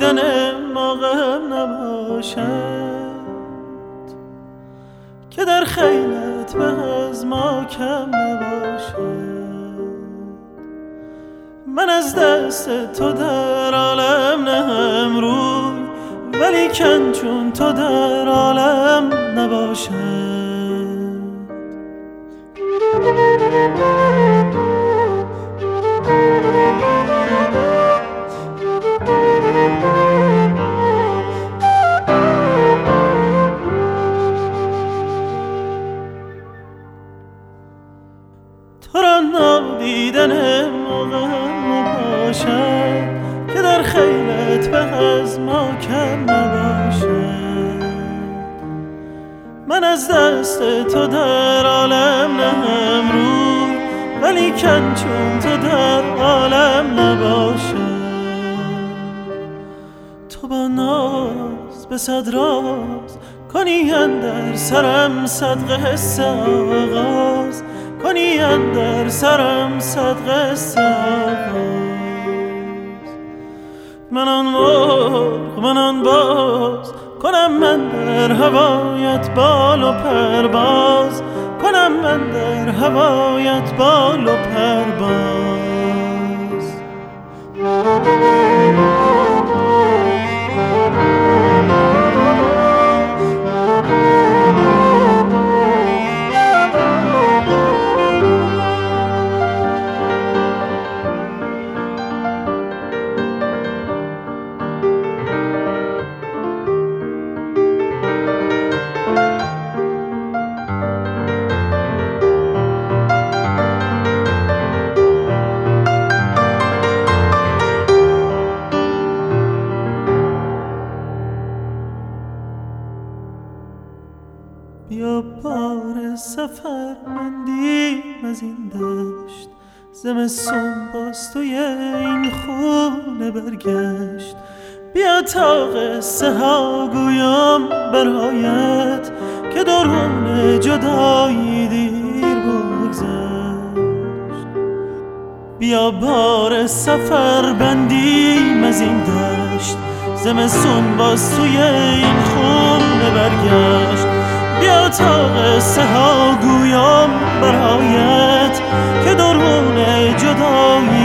دیدن ما غم نباشد، که در خیلت به از ما کم نباشد. من از دست تو در عالم نهم روی، ولیکن چون تو در عالم نباشد. تو را نادیدن موقع نباشد، که در خیلت به از ما کم نباشد. من از دست تو در عالم نهم روی، ولیکن چون تو در عالم نباشد. تو با ناز به صد راز کنی اندر سرم صد قصه آغاز، کنی اندر سرم صد قصه آغاز. من آن مرغ من آن باز کنم من در هوایت بال و پرواز، کنم من در هوایت بال و پرواز. بیا بار سفر بندیم از این دشت، زمستون باز توی این خونه برگشت. بیا تا قصه ها گویم برایت، که درون جدایی دیر بگذشت. بیا بار سفر بندیم از این دشت، زمستون باز توی این خونه برگشت. بیا تا قصه ها گویم برایت، که درون جدایی